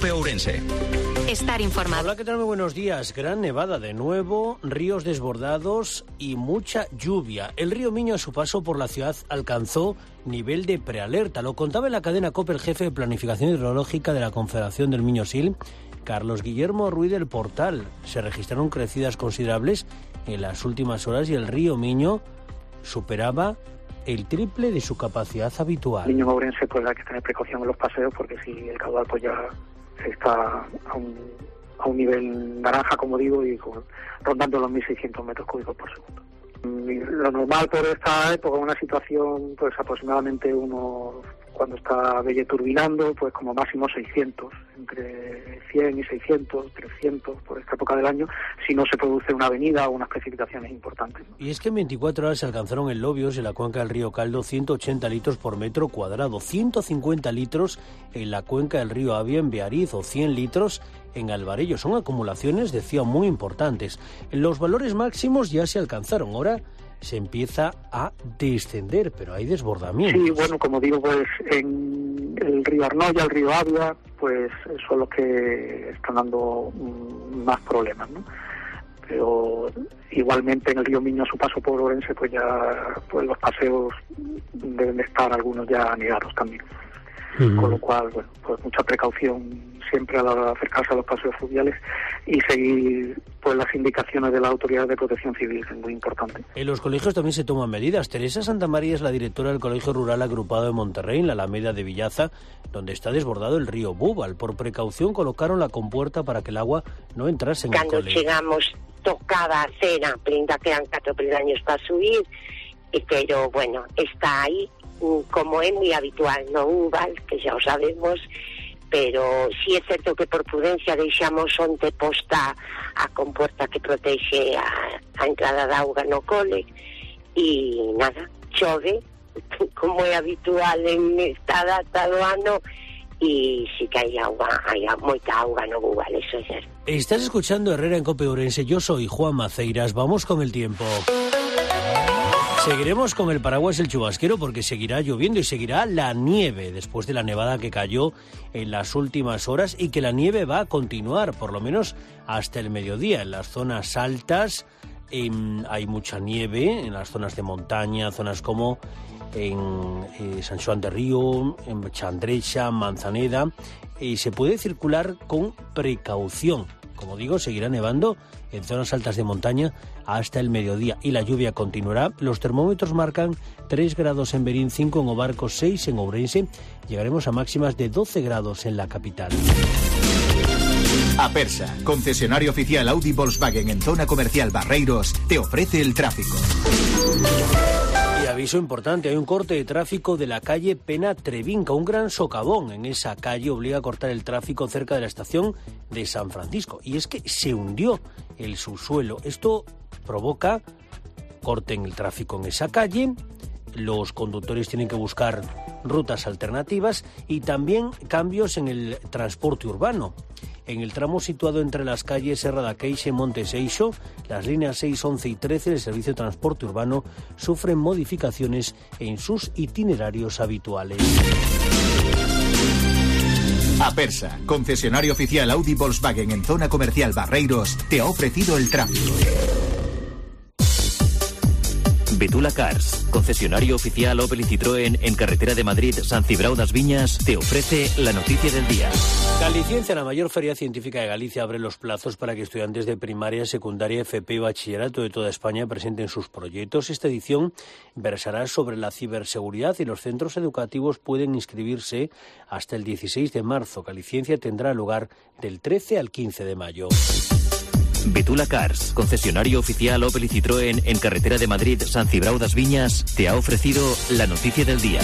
COPE Ourense. Estar informado. Hola, ¿qué tal? Muy buenos días. Gran nevada de nuevo, ríos desbordados y mucha lluvia. El río Miño a su paso por la ciudad alcanzó nivel de prealerta. Lo contaba en la cadena COPE el jefe de Planificación Hidrológica de la Confederación del Miño-Sil, Carlos Guillermo Ruiz del Portal. Se registraron crecidas considerables en las últimas horas y el río Miño superaba el triple de su capacidad habitual. Miño Ourense, pues hay que tener precaución en los paseos, porque si el caudal pues ya está a un nivel naranja, como digo, y rondando los 1.600 metros cúbicos por segundo. Lo normal por esta época, una situación pues aproximadamente cuando está Belle turbinando, pues como máximo 600, entre 100 y 600, 300 por esta época del año, si no se produce una avenida o unas precipitaciones importantes. Y es que en 24 horas se alcanzaron en Lobios, en la cuenca del río Caldo, 180 litros por metro cuadrado, 150 litros en la cuenca del río Avia, en Beariz, o 100 litros en Alvarello. Son acumulaciones, decía, muy importantes. Los valores máximos ya se alcanzaron, ahora se empieza a descender, pero hay desbordamientos. Sí, bueno, como digo, pues en el río Arnoya, el río Avia, pues son los que están dando más problemas, ¿no? Pero igualmente en el río Miño a su paso por Ourense, pues ya pues los paseos deben de estar algunos ya anegados también. Con lo cual, bueno, pues mucha precaución siempre a la hora de acercarse a los paseos fluviales y seguir pues las indicaciones de la Autoridad de Protección Civil, que es muy importante. En los colegios también se toman medidas. Teresa Santamaría es la directora del Colegio Rural Agrupado de Monterrey, en la Alameda de Villaza, donde está desbordado el río Búbal. Por precaución colocaron la compuerta para que el agua no entrase en el colegio. Cando chegamos tocaba a cena, ainda quedan 4 peldaños para subir, pero bueno, está aí, como é moi habitual no Búbal, que xa o sabemos, pero sí é certo que por prudencia deixamos onte posta a comporta que protexe a entrada da auga no cole, e nada, chove, como é habitual en esta data do ano, y sí que hay moita auga no Búbal, eso é certo. Estás escuchando Herrera en COPE Ourense. Yo soy Juan Maceiras. Vamos con el tiempo. Seguiremos con el paraguas y el chubasquero porque seguirá lloviendo y seguirá la nieve después de la nevada que cayó en las últimas horas, y que la nieve va a continuar por lo menos hasta el mediodía. En las zonas altas hay mucha nieve, en las zonas de montaña, zonas como en San Xoán de Río, en Chandrecha, Manzaneda, se puede circular con precaución. Como digo, seguirá nevando en zonas altas de montaña hasta el mediodía y la lluvia continuará. Los termómetros marcan 3 grados en Berín, 5 en Obarcos, 6 en Ourense. Llegaremos a máximas de 12 grados en la capital. Apersa, concesionario oficial Audi Volkswagen en zona comercial Barreiros, te ofrece el tráfico. Y aviso importante, hay un corte de tráfico de la calle Pena Trevinca, un gran socavón en esa calle obliga a cortar el tráfico cerca de la estación de San Francisco, y es que se hundió el subsuelo. Esto provoca corte en el tráfico en esa calle, los conductores tienen que buscar rutas alternativas y también cambios en el transporte urbano. En el tramo situado entre las calles Serra da Queixa y Monte Seixo, las líneas 6, 11 y 13 del Servicio de Transporte Urbano sufren modificaciones en sus itinerarios habituales. Apersa, concesionario oficial Audi Volkswagen en zona comercial Barreiros, te ha ofrecido el tráfico. Betula Cars, concesionario oficial Opel y Citroën en carretera de Madrid, San Cibrao das Viñas, te ofrece la noticia del día. Galiciencia, la mayor feria científica de Galicia, abre los plazos para que estudiantes de primaria, secundaria, FP y bachillerato de toda España presenten sus proyectos. Esta edición versará sobre la ciberseguridad y los centros educativos pueden inscribirse hasta el 16 de marzo. Galiciencia tendrá lugar del 13 al 15 de mayo. Betula Cars, concesionario oficial Opel y Citroën en carretera de Madrid, San Cibrao das Viñas, te ha ofrecido la noticia del día.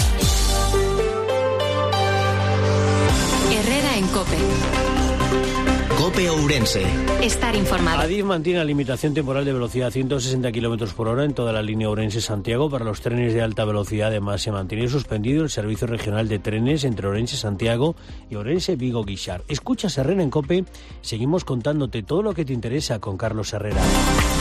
Herrera en COPE. COPE Ourense. Estar informado. Adif mantiene la limitación temporal de velocidad a 160 km por hora en toda la línea Ourense-Santiago. Para los trenes de alta velocidad, además, se mantiene suspendido el servicio regional de trenes entre Ourense-Santiago y Ourense-Vigo-Guixar. Escuchas Herrera en COPE. Seguimos contándote todo lo que te interesa con Carlos Herrera.